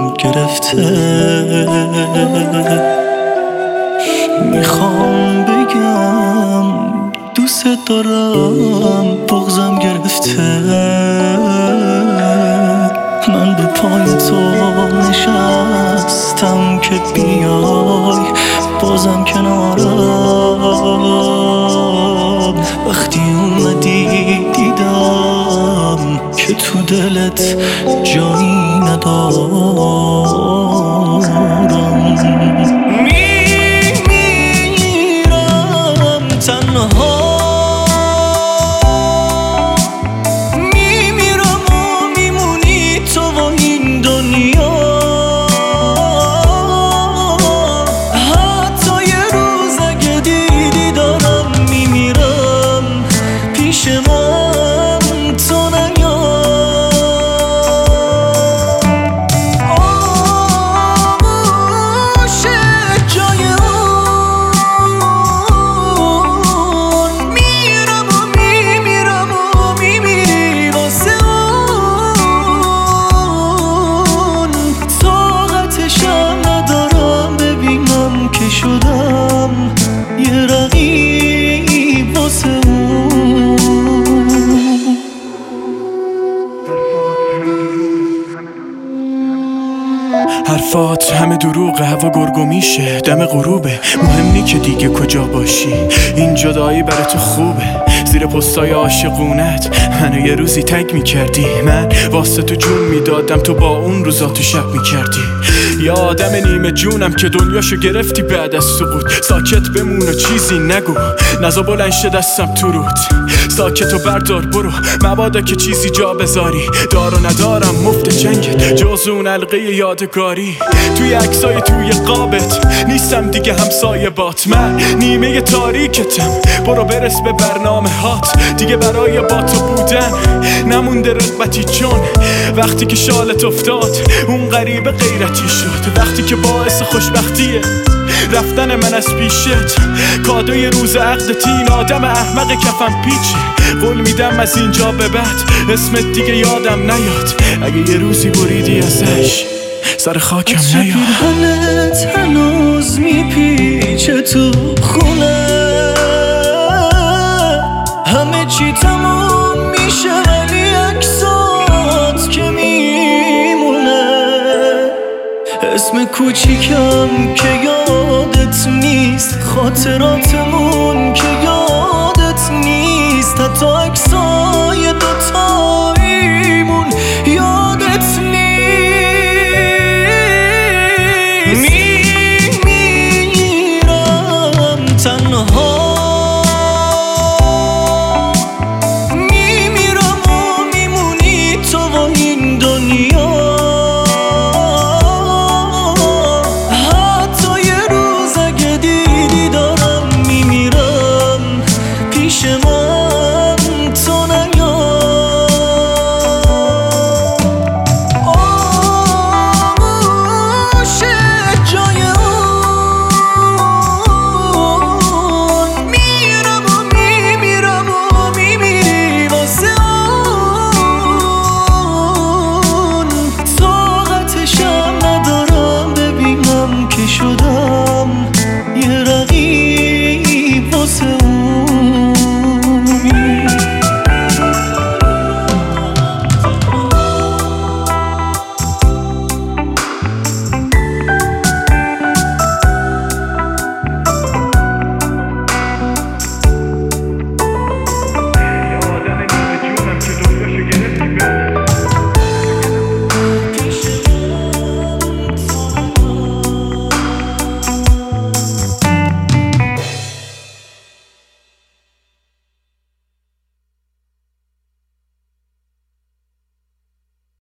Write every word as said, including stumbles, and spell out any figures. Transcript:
گرفته. میخوام بگم دوست دارم، بغضم گرفته. من به پای تو نشستم که بیای، بازم کنارم. وقتی اومدی دیدم که تو دلت جایی ندارم. میمیرم تنها، میمیرم و میمونی تو و این دنیا. حتی یه روز اگه دیدی دارم میمیرم، پیش من تو نیا. آغوشه جای اون، میرم و میمیرم و میمیری واسه اون. طاقتشم ندارم ببینم که شدم یه رقیب واسه اون. حرفات همه دروغه، هوا گرگو میشه، دم غروبه، مهم نی که دیگه کجا باشی. این جدایی برای تو خوبه، زیر پستای عاشقونت منو یه روزی تگ میکردی. من واسه تو جون میدادم، تو با اون روزا تو شب میکردی. یا آدم نیمه جونم که دنیاشو گرفتی بعد از سقوط. ساکت بمون و چیزی نگو، نزا بلند شه دستم تو رود. ساکت و بردار برو، مبادا که چیزی جا بذاری. دار و ندارم مفت جنگت، جز اون حلقه یادگاری. توی عکسای توی قابت نیستم دیگه همسایه بات. من نیمه تاریکتم، برو برس به برنامه هات. دیگه برای با تو بودن نمونده رغبتی، چون وقتی که شالت افتاد اون غریب غیرتی شد. وقتی که باعث خوشبختیه رفتن من از پیشت، کادوی روز عقدت این آدم احمق کفم پیچه. قول میدم از اینجا به بعد اسمت دیگه یادم نیاد. اگه یه روزی بریدی ازش سر خاکم نیاد. پیرهنت هنوز میپیچه تو خونه، همه چی تموم میشه ولی عکسات که میمونه. اسم کوچیکم که یادت نیست، خاطراتمون که یادت